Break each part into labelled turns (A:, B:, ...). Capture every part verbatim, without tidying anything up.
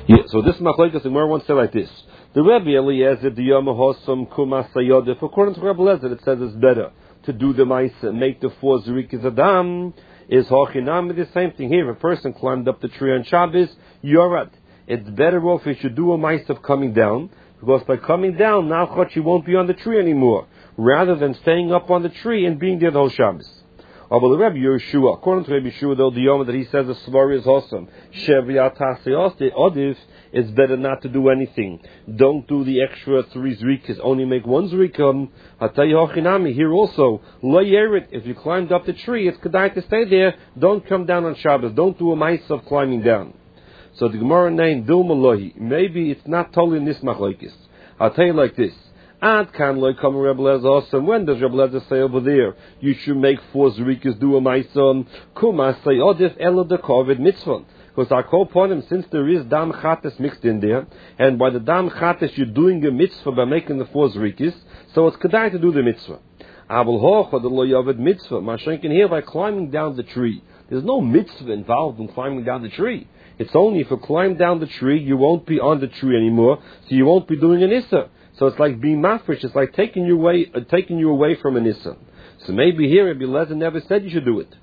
A: Yeah, so this machlekes, the Gemara once said like this: the Rebbe Eliezer the Yom Hosam Kumas Sayodif. According to Rebbe Eliezer, it says it's better to do the Maisa, make the four Zerikas Adam. Is Hochinam the same thing here? If a person climbed up the tree on Shabbos, Yorad. It's better off if you do a Maisa of coming down, because by coming down, now you won't be on the tree anymore, rather than staying up on the tree and being there the whole Shabbos. But the Rebbe Yeshua, according to Rebbe Yeshua, though the Yom that he says the Svar is awesome, Sheviatase Odif, it's better not to do anything. Don't do the extra three zrikas, only make one zrika. Hatayochinami, here also, Lo Yerit, if you climbed up the tree, it's kedai to stay there, don't come down on Shabbos, don't do a mice of climbing down. So the Gemara named Dilmalohi, maybe it's not totally in this machlokes. I'll tell you like this. Ad kan loy come Rebbe Lezer awesome. When does Rebbe Lezer say over there you should make four zrikas do a ma'ison? Kuma say odif elo de kovid mitzvah. Because I call upon him, since there is dam chates mixed in there, and by the dam chates you're doing a mitzvah by making the four zrikas, so it's kedai to do the mitzvah. Abel hoch the lo yovid mitzvah. Mashenkin here by climbing down the tree. There's no mitzvah involved in climbing down the tree. It's only if you climb down the tree, you won't be on the tree anymore, so you won't be doing an issa. So it's like being mafresh. It's like taking you away, uh, taking you away from an issa. So maybe here Rabbi Lezer never said you should do it.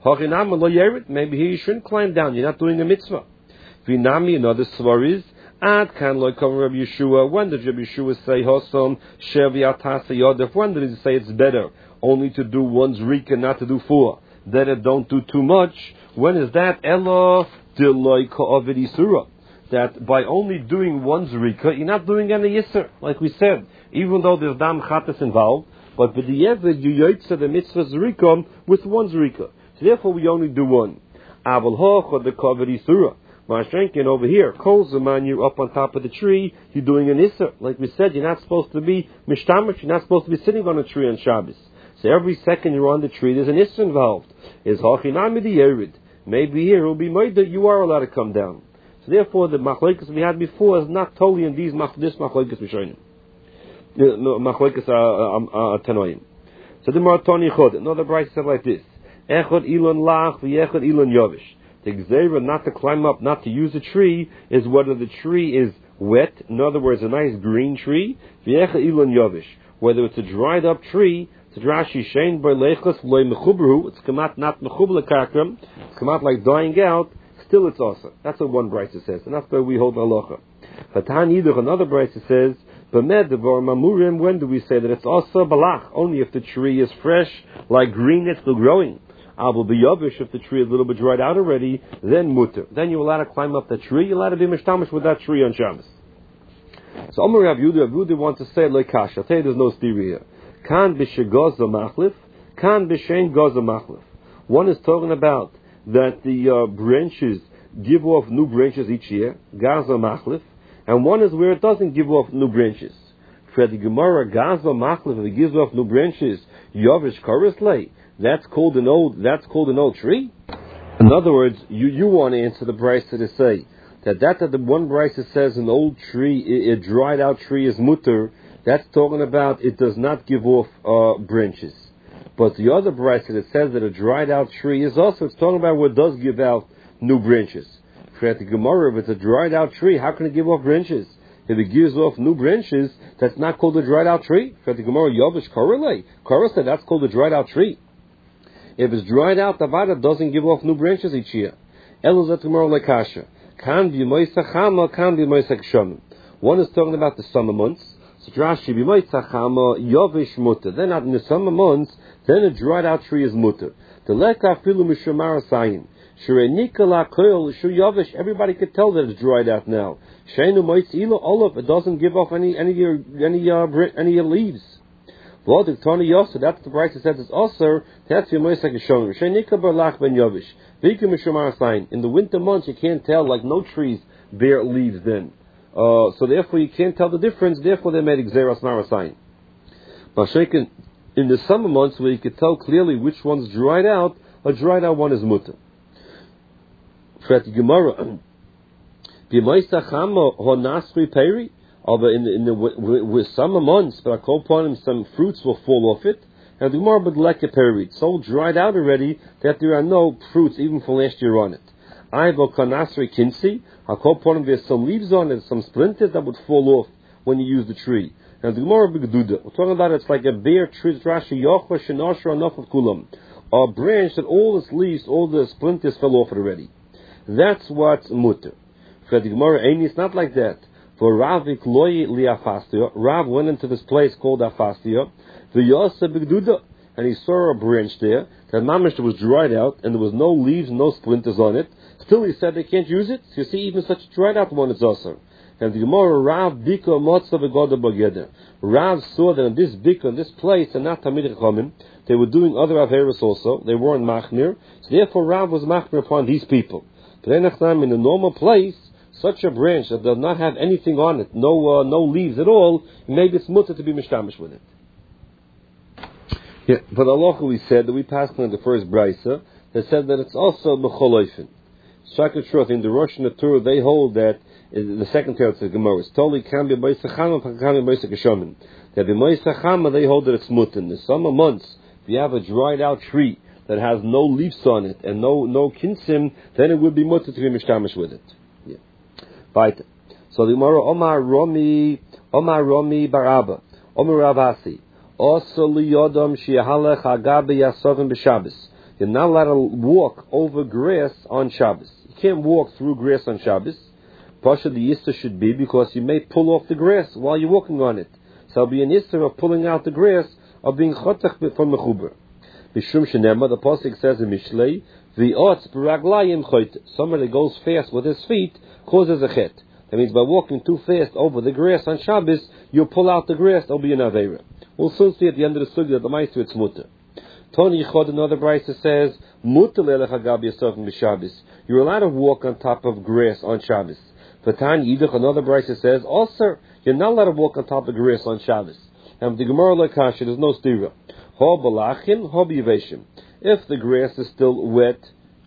A: Maybe here you shouldn't climb down. You're not doing a mitzvah. Vinami, another svar is ad kan lo come Rabbi Yeshua. When did Rabbi Yeshua say hosom sheviatase yodef? When did he say it's better only to do one zrika, not to do four? That it don't do too much. When is that? Elo diloi ka'avid isura. That by only doing one zrika, you're not doing any yisr, like we said, even though there's dam chatas involved, but with the yevid, you yotze the mitzvah zrika with one zrika. So therefore we only do one. Aval hoch or the kavod isura. Mashrenkin over here, kol zaman, you're up on top of the tree, you're doing an isr. Like we said, you're not supposed to be mishtamish, you're not supposed to be sitting on a tree on Shabbos. So every second you're on the tree, there's an isr involved. Is hochinami the yerid. Maybe here it will be made that you are allowed to come down. Therefore, the machlokes we had before is not totally in these this machlokes we showing. Machlokes are tanoim. So the Maratoni chod. Another Bryce said like this: Echad ilon lach v'echad ilon yovish. The gzeira not to climb up, not to use a tree, is whether the tree is wet. In other words, a nice green tree. V'echad ilon yovish. Whether it's a dried up tree. It's Rashi shein by lechos loy mechubru. It's kamat not mechubla kakram. It's kamat like dying out. Still it's also. That's what one Brisa says, and that's why we hold halacha. But Tan Yiduch, another Brisa says, B'med devar mamurim, when do we say that it's also balach? Only if the tree is fresh, like green, it's still growing. Abel b'yovish, if the tree is a little bit dried out already, then mutter. Then you're allowed to climb up the tree, you're allowed to be mishtamish with that tree on Shabbos. So Amar Rav Yehuda, Rav Yehuda wants to say like kash. I'll tell you there's no theory here. Kan b'shegoza machlif, kan b'shein goza machlif. One is talking about that the uh, branches give off new branches each year, Gaza Machlif, and one is where it doesn't give off new branches. For the Gemara, Gaza Machlif, if it gives off new branches, Yovish Korisley, that's called an old, that's called an old tree. In other words, you, you want to answer the Brisa to say that that, that the one Brisa says an old tree, a, a dried out tree is mutter, that's talking about it does not give off uh, branches. But the other brisa that says that a dried out tree is also, it's talking about what does give out new branches. For at the Gemara, if it's a dried out tree, how can it give off branches? If it gives off new branches, that's not called a dried out tree. For at the Gemara, Yovish Korele. Korah said that's called a dried out tree. If it's dried out, the Vada doesn't give off new branches each year. Elazat Gemara Lekasha. Kan b'moisa chama, kan b'moisa kshamim. One is talking about the summer months. So Rashi b'moisa chama, Yovish mutter. Then not in the summer months, then a dried out tree is mutter. The leka filu mishamar sayin. Shere nikala koil shu yavish. Everybody could tell that it's dried out now. Sheinu moitz ilo olav. It doesn't give off any any any uh, any leaves. Well, the Tony Yosa. That's the price that says it's also. That's your moitz like a shon. Shere nikala lach ben yavish. Viku mishamar sayin. In the winter months, you can't tell, like no trees bear leaves then. Uh, so therefore, you can't tell the difference. Therefore, they made xeros marasayin. But shaken. In the summer months, where you could tell clearly which one's dried out, a dried out one is mutter. For the Gemara, although in the, in the with summer months, but I call upon him, some fruits will fall off it, and the Gemara would like a peri. It's all dried out already that there are no fruits even from last year on it. I go kanasri kinsi. Hakoponim, there's some leaves on it, some splinters that would fall off when you use the tree. And the Gemara B'Geduda, we're talking about it's like a bare tree, Rashi Yochva Shenosher Enough of Kulam, a branch that all its leaves, all the splinters fell off it already. That's what's mutter. For the Gemara, it's not like that. For Rav Ikloyi Liafastia, Rav went into this place called Afastia, the Yosa B'Geduda, and he saw a branch there that mamish was dried out and there was no leaves, no splinters on it. Still, he said they can't use it. So you see, even such a dried out one is also. And the Gemara, Rav Bika Motza Begoda Bageder. Rav saw that in this Bika, in this place, and not Tamid Chachamim, they were doing other Averis also. They weren't Machmir. So therefore, Rav was Machmir upon these people. But in a normal place, such a branch that does not have anything on it, no uh, no leaves at all, maybe it's mutter to be mishtamish with it. Yeah, but Allah, we said that we passed on the first brisa that said that it's also b'choloifen. Shaka truth in the Rosh and the Torah, they hold that the second tale of the Gemara is totally can be b'isachama, can be b'isachashamin. That b'isachama they hold that it's mutter. In the summer months, if you have a dried out tree that has no leaves on it and no no kinsim, then it would be mutter to be mishtamish with it. Yeah. Right. So the Gemara Omar Romi Omar Romi Baraba Omar Ravasi. Also liyodam shihalech agabe yasovim b'Shabbos. You're not allowed to walk over grass on Shabbos. You can't walk through grass on Shabbos. Pasha the Yisra should be because you may pull off the grass while you're walking on it. So it'll be an Yisra of pulling out the grass of being chotach from mechuber. Bishum shenema, the pasuk says in Mishlei, v'otz b'raglayim choyt. Somebody that goes fast with his feet causes a chet. That means by walking too fast over the grass on Shabbos, you'll pull out the grass. There'll be an aveira. We'll soon see at the end of the sugya that the ma'aser it's mutter. Tony Chod, another brisa says, mutter le'elech agabi yasovim b'Shabbos. You're allowed to walk on top of grass on Shabbos. V'tan Yidduch, another brisa says, also, you're not allowed to walk on top of grass on Shabbos. And the Gemara Lekasha, there's no stira. Ho balachim, ho b'yiveshim. If the grass is still wet,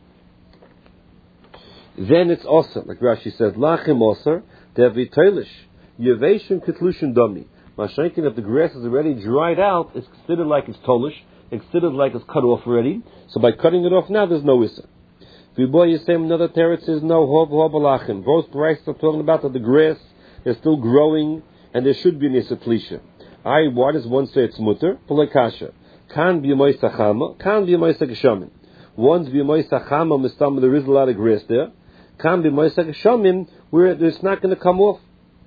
A: then it's also, like Rashi says, lachim osir, devi teilish, yiveshim kitlushin domi. Mashenkin, if the grass is already dried out, it's considered like it's tolish, it's considered like it's cut off already. So by cutting it off now, there's no issa. V'boy Yisem, another teretz says no ho balachim. Both brises are talking about that the grass is still growing and there should be an issa plisha. I, why does one say it's mutter? Polekasha. Kan b'yamay sachama, kan b'yamay sagashamim. One's b'yamay sachama, mistam, there is a lot of grass there. Kan b'yamay sagashamim, where it's not going to come off.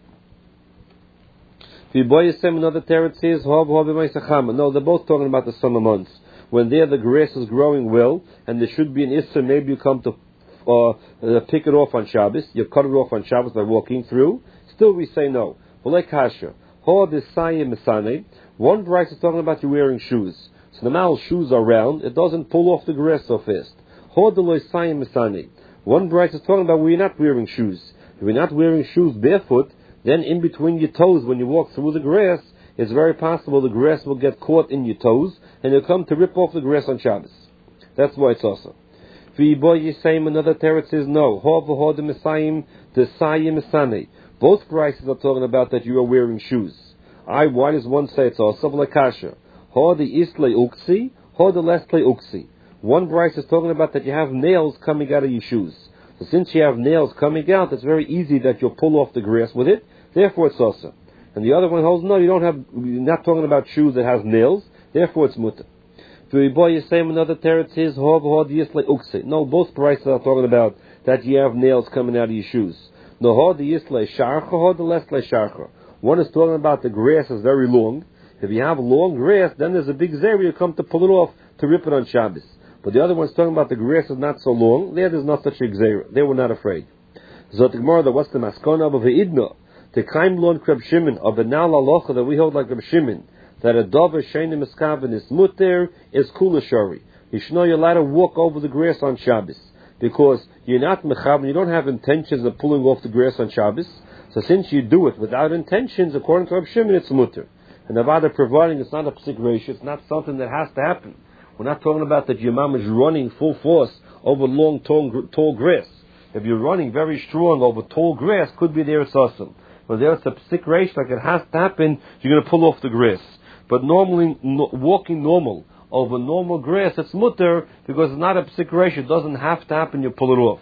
A: V'boyasem, another teretz says, ho b'yamay sachama. No, they're both talking about the summer months. When there the grass is growing well, and there should be an issa, maybe you come to uh, uh, pick it off on Shabbos, you cut it off on Shabbos by walking through, still we say no. Polekasha. Ho d'sayim misane. One price is talking about you wearing shoes. So the mal shoes are round, it doesn't pull off the grass so fast. Ho d'sayim misane. One price is talking about where you're not wearing shoes. If you're not wearing shoes barefoot, then in between your toes when you walk through the grass, it's very possible the grass will get caught in your toes, and you'll come to rip off the grass on Shabbos. That's why it's also. V'boy Yisayim, another teretz says no. Ho v'ho d'misayim d'sayim misane. Both prices are talking about that you are wearing shoes. I, why does one say it's also l'kasha? Ho the isle uksi, ho the lesle uksi. One price is talking about that you have nails coming out of your shoes. So since you have nails coming out, it's very easy that you'll pull off the grass with it. Therefore, it's also. And the other one holds no, you don't have. You're not talking about shoes that has nails. Therefore, it's mutter. V'boy Yisayim, another teretz says ho v'ho the isle uksi. No, both prices are talking about that you have nails coming out of your shoes. No, ho the isle sharcha, ho the lesle sharcha. One is talking about the grass is very long. If you have long grass, then there's a big zera, you come to pull it off to rip it on Shabbos. But the other one's talking about the grass is not so long. There, there's not such a zera. They were not afraid. Zot Gemara, what's the maskona of a idna? The kaim lon Reb Shimon of the nal alocha that we hold like Reb Shimon, that a dover sheinim miskaven is mutter is kula shari. You should know you're allowed to walk over the grass on Shabbos because you're not mechaven. You don't have intentions of pulling off the grass on Shabbos. So since you do it without intentions, according to Reb Shimon, it's mutter. And Avada providing it's not a psik ratio, it's not something that has to happen. We're not talking about that your mom is running full force over long, tall, tall grass. If you're running very strong over tall grass, could be there it's awesome. But there it's a psik ratio, like it has to happen, you're going to pull off the grass. But normally, no, walking normal over normal grass, it's mutter because it's not a psik ratio, it doesn't have to happen, you pull it off.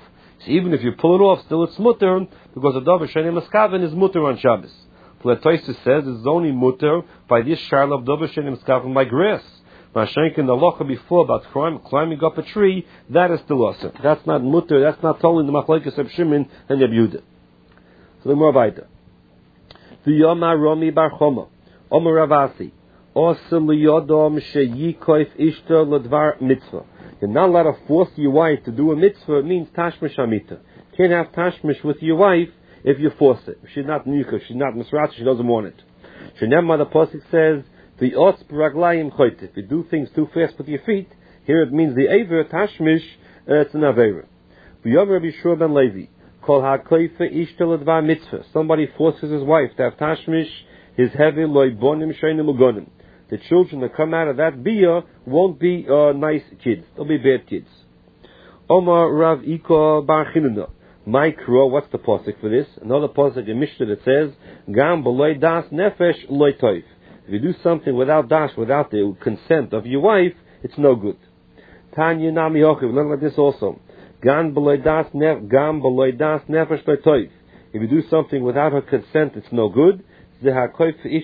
A: So even if you pull it off, still it's mutter, because the davar she'ein miskaven is mutter on Shabbos. But Tosfos says it's only mutter by this sharla of davar she'ein miskaven by grass. Mashenkin the locha before about climb, climbing up a tree, that is still awesome. That's not mutter, that's not totally the machlokes of Shimon and Yehuda. So the more weiter. V'yomar Romi bar Choma, Omer Ravasi, Osel liyodom sheyikoif ishto ledvar mitzvah. You're not allowed to force your wife to do a mitzvah. It means tashmish amita. Can't have tashmish with your wife if you force it. She's not nicha, she's not misrat, she doesn't want it. Shenemar the pasuk says, the otz braglayim choyt. If you do things too fast with your feet, here it means the aver tashmish, uh, it's an avera. V'yomer Rabbi Shua ben Levi, kol ha'koife ishto ledvar mitzvah. Somebody forces his wife to have tashmish, his heavy loy bonim sheinim ugonim. The children that come out of that bia won't be uh, nice kids. They'll be bad kids. Omar Rav Iko Bar Chinuna. Mikro, what's the pasuk for this? Another pasuk in Mishnah that says, Gam b'loy das nefesh loy toif. If you do something without dash, without the consent of your wife, it's no good. Tanya Nami Yochiv, learn like this also. Gam b'loy das nefesh loy toif. If you do something without her consent, it's no good. That's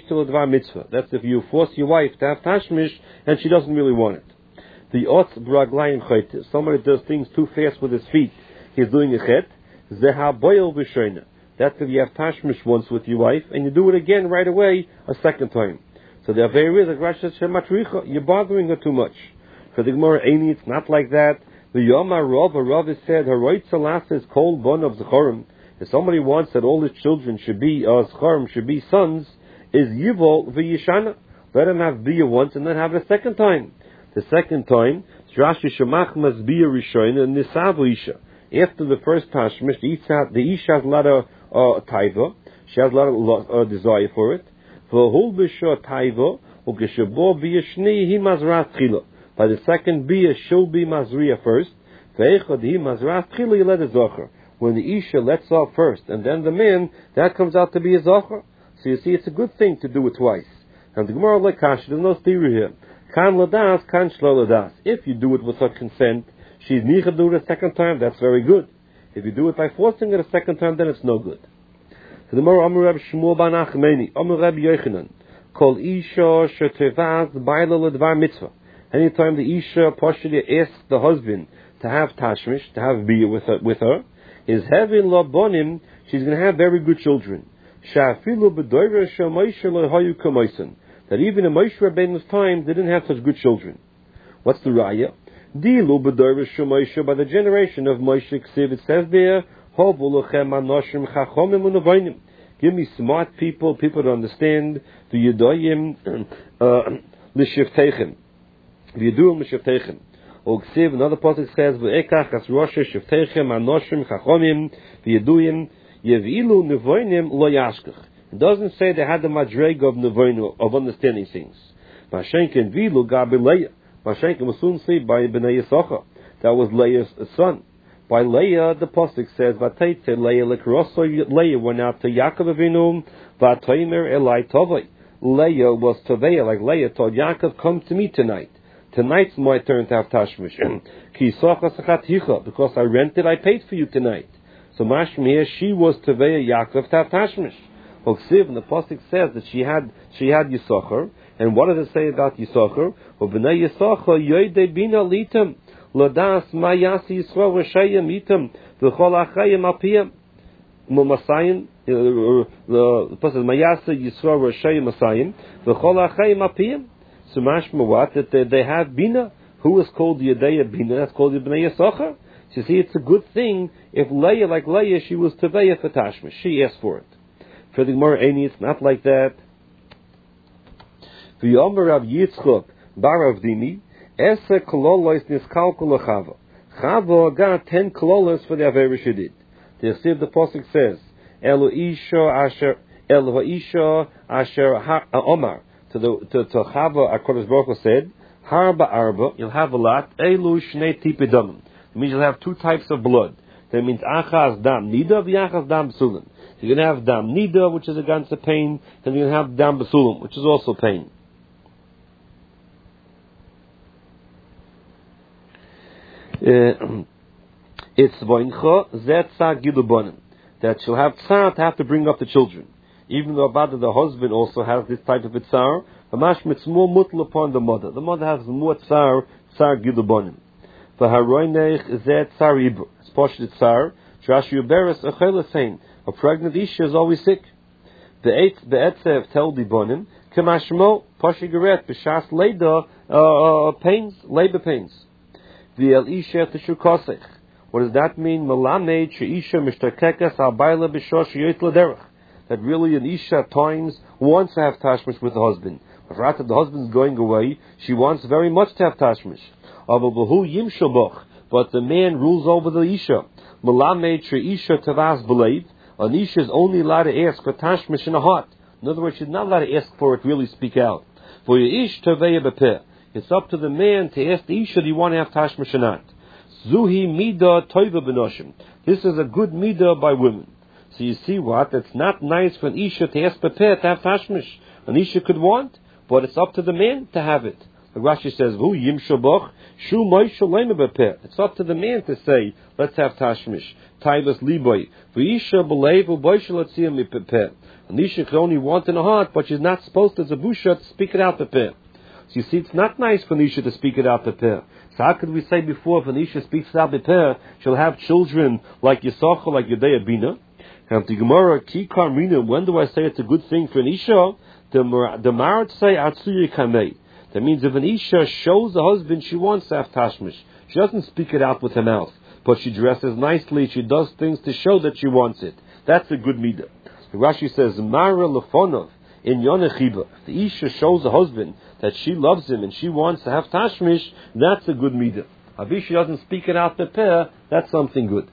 A: if you force your wife to have tashmish and she doesn't really want it. The otz braglayim chayt. If somebody does things too fast with his feet, he's doing a chet. Zeha boil v'shoyna. That's if you have tashmish once with your wife and you do it again right away a second time. So the avera is like Rashi says shematricha. You're bothering her too much. For the Gemara Eini, it's not like that. The Yomar Rav, Rav is said haroit salas is kol bon of zechorim. If somebody wants that all his children should be uh, scharim, should be sons, is yivol v'yishana. Let him have bia once and then have it a second time. The second time, Rashi shemach mas bia rishon and nisavu isha. After the first tashmish, the isha, the isha has a lot of uh, taiva. She has a lot of uh, desire for it. V'hul b'shah taiva u'geshabo bia shni hi mazras tchila. By the second bia, she'll be mazriya first. Ve'echad hi mazras tchila yeled zocher. When the isha lets off first, and then the man, that comes out to be a zocher. So you see, it's a good thing to do it twice. And the Gemara lekash, there's no theory here. Kan ladas, kan shlo ladas. If you do it with her consent, she's nicha do it a second time, that's very good. If you do it by forcing it a second time, then it's no good. So the Gemara Amar Reb Shmuel ban Achmeni, Amar Reb Yochanan, Kol isha shetevaz baila ledvar mitzvah. Anytime the isha partially asks the husband to have tashmish, to have bia with her, with her, is having labonim, she's going to have very good children. That even in Moshe Rabbeinu's time, they didn't have such good children. What's the raya? By the generation of Moshe Ksiv, it says there, give me smart people, people to understand, the Yedoyim, l'shiftechem. The Yedoyim l'shiftechem. Ogsiv, another pasuk says, "Ve'ekach as roshe shiftechem anoshim chachomim v'yeduyim yevilu nevoinim lo yashkach." It doesn't say they had the madreg of nevoinu of understanding things. Mashenken vilu gabi Leah. Mashenken was soon saved by Bnei Yisachar. That was Leah's son. By Leah, the pasuk says, "V'teitze Leah lekroso." Leah went out to Yaakov Avinu. V'atoimer Elai Tovei. Leah was Tovei, like Leah told Yaakov, "Come to me tonight. Tonight's my turn to have tashmish." Because I rented, I paid for you tonight. So Mashmir, she was Teveya Yaakov to have tashmish. And the pasuk says that she had she had Yisachar. And what does it say about Yisachar? B'nei Yisachar yoydei bina litam ladas mayasi Yisrael reshayim itam v'chol achayim apiyam Masayim. The pasuk mayasi Yisrael reshayim Masayim v'chol achayim apiyam. So mashma what? That they, they have Bina. Who is called Yedeya Bina? That's called Bnei Yisachar. So you see, it's a good thing if Leah, like Leah, she was Teveya for Tashmish. She asked for it. For the Gemara Eini, it's not like that. V'yomer Rav Yitzchok bar Avdimi, Ese kololos niskalku lechava. Chava got ten kololos for the Avera she did. The Yasiv, the pasuk says, Elo isha asher, Elo isha asher omar. To the to, to Chava, HaKadosh Baruch Hu said, Harba arba, you'll have a lot. Elu shnei tipidamim. It means you'll have two types of blood. That means achaz dam nida, v'achaz dam besulim. You're going to have dam nida, which is against the pain, and you're going to have dam besulim, which is also pain. Uh, It's voincha zet tzar gilubonim, that she'll have tzar to have to bring up the children. Even though Abada, the husband, also has this type of a tzar, it's more mutl upon the mother. The mother has more tzar, tzar gilubonim. V'haroinech zet tzar ibur. It's poshut tzar. Rashi Uberes Achel a pregnant isha is always sick. The eight the etzev tel dibonim kamashmo poshigaret b'shas leida pains labor pains. The el isha teshukosech. What does that mean? Malamed sheisha mishtakekas al baila b'shosh yoyt l'derech. That really an isha at times wants to have tashmish with the husband. But after the husband's going away, she wants very much to have tashmish. But the man rules over the isha. Malamed sheisha tavas b'leiv. An isha is only allowed to ask for tashmish in a heart. In other words, she's not allowed to ask for it, really speak out. For your ish taveya b'peh. It's up to the man to ask the isha, do you want to have tashmish or not? Zuhi midah toiva b'noshim. This is a good midah by women. So you see what? It's not nice for an isha to ask b'peh to have tashmish. An isha could want, but it's up to the man to have it. The Rashi says, "Hu yim shabach shu moishu lema b'peh." It's up to the man to say, "Let's have tashmish." Taivas liboy v'isha b'leiv u'boishu l'tziyam b'peh. An isha could only want in her heart, but she's not supposed to, as a busha, to speak it out b'peh. So you see, it's not nice for an isha to speak it out b'peh. So how could we say before, if an isha speaks it out b'peh, she'll have children like Yisachar, like Yedei Bina? And the Gemara, ki karmina, when do I say it's a good thing for an isha? The Marat say atsuyi kamei. That means if an isha shows the husband she wants to have tashmish, she doesn't speak it out with her mouth, but she dresses nicely, she does things to show that she wants it. That's a good midah. Rashi says, Mara lefonov in yonechiba. If the isha shows the husband that she loves him and she wants to have tashmish, that's a good midah. If she doesn't speak it out the peh, that's something good.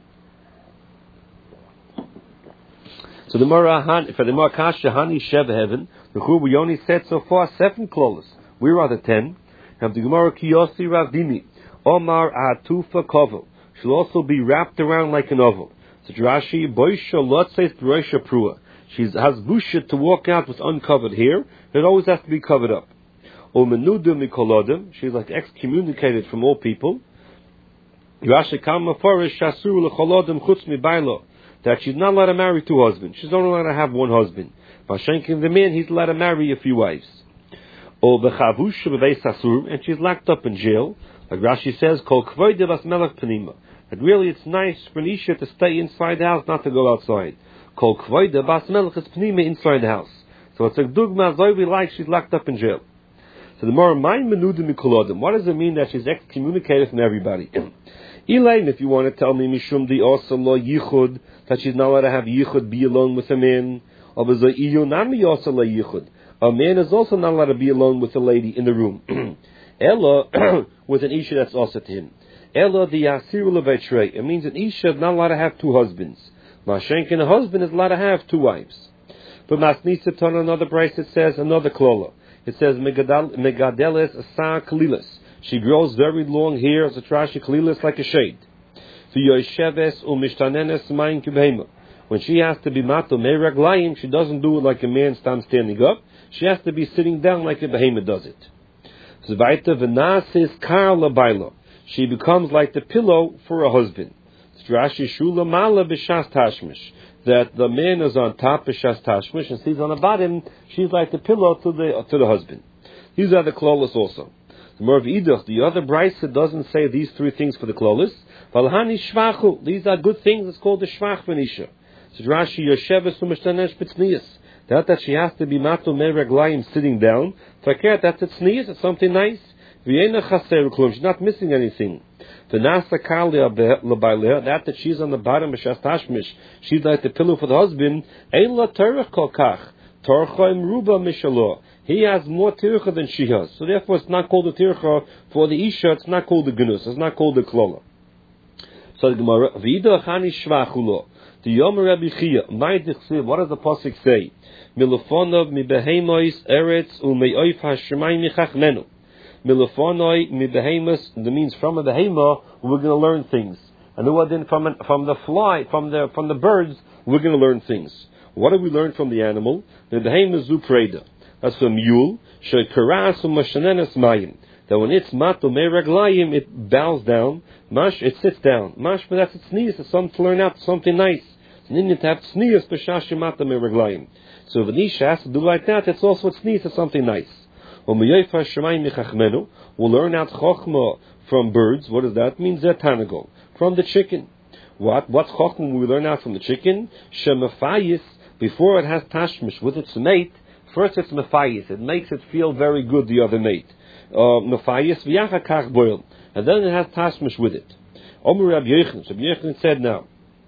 A: So the Mara for the Mara Kasha Hani Shev Heaven, the Chur we only said so far seven clauses. Where are the ten? Have the Gemara Kiyosi Ravdimi Omar Atufa Kovel. She'll also be wrapped around like an oval. So Rashi Boisha Lotses Broisha Prua. She has busha to walk out with uncovered hair. It always has to be covered up. O Menudim Nikolodim. She's like excommunicated from all people. Rashi Kama Forish Shasur Lecholodim Chutz Mi Bailo. That she's not allowed to marry two husbands. She's only allowed to have one husband. Vashenkin the man, he's allowed to marry a few wives. Or bechavush bebeis asur, and she's locked up in jail. Like Rashi says, kol kvoide bas melech penima. That really it's nice for an isha to stay inside the house, not to go outside. Kol kvoide bas melech is penima inside the house. So it's a dugma zoivi like she's locked up in jail. So the more mind menudim mikolodim. What does it mean that she's excommunicated from everybody? Elaine, if you want to tell me mishum di also lo yichud, that she's not allowed to have yichud, be alone with a man. Or was a iyunami also lo yichud. A man is also not allowed to be alone with a lady in the room. Ella with an isha that's also to him. Ella the yasiru levetrei. It means an isha is not allowed to have two husbands. Mashenkin, a husband is allowed to have two wives. But Masnisa turn another price. It says another klola. It says megadeles asar kalilas. She grows very long hair as a trashi kalilas like a shade. When she has to be mato meraglayim, she doesn't do it like a man standing up. She has to be sitting down like a behemoth does it. She becomes like the pillow for a husband. That the man is on top b'shas tashmish and she's on the bottom. She's like the pillow to the to the husband. These are the klolos also. The Merv Idach, the other brisa doesn't say these three things for the klolos. Valhani shvachu. These are good things. It's called the shvach v'nisha. So Rashi Yosheves u'mishtanesh b'tznius. That that she has to be matul meraglayim sitting down. Takert, that's a tznius. It's something nice. V'yena chaser klum. She's not missing anything. V'nasa kalia lebaileh. That that she's on the bottom of shas tashmish. She's like the pillow for the husband. Ein la terech kol kach. Torcha ruba mishalo. He has more tircha than she has. So therefore it's not called a tircha for the isha. It's not called the gnus. It's not called the klola. So the Gemara, V'ida chani shvachulo. The Yom Rabbi Chia, what does the pasuk say? Milofonov mi behemois eretz umeoif hashemayim michachmenu. Milofonoi mi behemois, that means from a behema we're going to learn things. And then from an, from the fly, from the from the birds, we're going to learn things. What do we learn from the animal? The behema zu preda. That's a mule. Shekaras umashanenes mayim. that when it's mato me reglayim, it bows down. Mash, it sits down. Mash, but that's its sneeze. It's something to learn out, something nice. It's an Indian to have sneeze, b'shash mato me reglayim. So if an isha has to do like that, it's also a sneeze, it's something nice. We'll learn out chokhmah from birds. What does that mean? Zetanagol. From the chicken. What? What's chokhmah we learn out from the chicken? Shemafayis, before it has tashmish with its mate, first it's mafayis. It makes it feel very good, the other mate. Mafayis v'yachakach boil. And then it has tashmish with it. Omer Rabbi Yochanan. Rabbi Yochanan said now,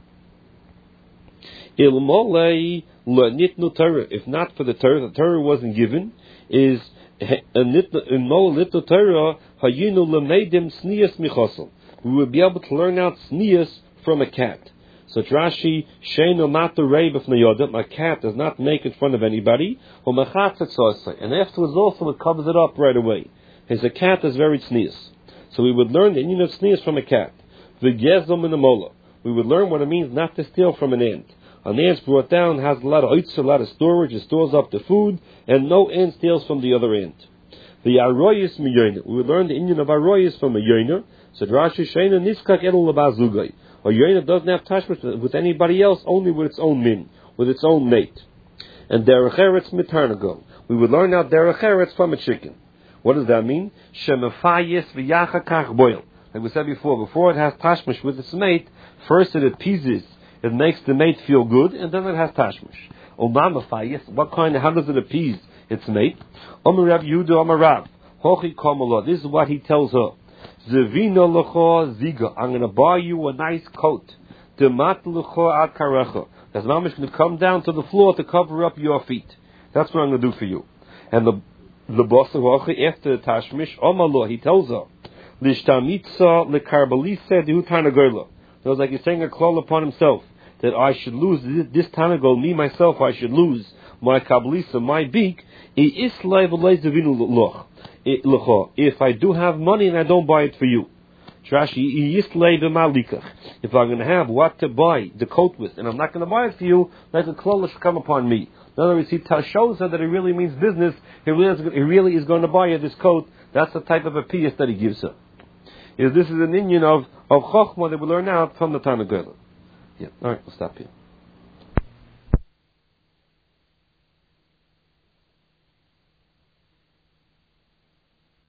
A: Ilmolei nitnu Torah. If not for the Torah, the Torah wasn't given, is Ilmolei nitnu Torah hayinu lemeidim snias michosel. We would be able to learn out snias from a cat. So Rashi, sheino mata rei b'fnei a cat does not make in front of anybody, and afterwards also it covers it up right away. As a cat is very sneeze. So we would learn the Indian of sneeze from a cat. V'gezom in the mola. We would learn what it means not to steal from an ant. An ant brought down has a lot of oitz, a lot of storage, it stores up the food, and no ant steals from the other ant. The aroyis miyoiner. We would learn the Indian of aroyis from a yoiner. So Rashi, sheino niskak edel labazugay. A yoiner doesn't have touch with, with anybody else, only with its own min, with its own mate. And derech eretz mitarnago. We would learn out derech eretz from a chicken. What does that mean? Shemafayis v'yachakach boil. Like we said before, before it has tashmish with its mate, first it appeases, it makes the mate feel good, and then it has tashmish. Omamafayis, what kind of, how does it appease its mate? Omer Rab Yehuda Omer Rav, hochi kamala. This is what he tells her. Zevino lecho ziga. I'm going to buy you a nice coat. Demat lecho ad karecha. That's mamish going to come down to the floor to cover up your feet. That's what I'm going to do for you. And the the boss of hochi after the tashmish, Omalo, he tells her, lishtamitza lekarbalisa dihutanagorla. It was like he's saying a klal upon himself that I should lose this, this tanagol, me myself, I should lose my kabbalisa, my beak. If I do have money and I don't buy it for you, if I'm going to have what to buy the coat with, and I'm not going to buy it for you, let the klal should come upon me. In other words, he t- shows her that it really means business. He really, is, he really is going to buy her this coat. That's the type of a piece that he gives her. Is this is an Indian of of chokhmah that we learn out from the Tana Gela. Yeah. All right, we'll stop here.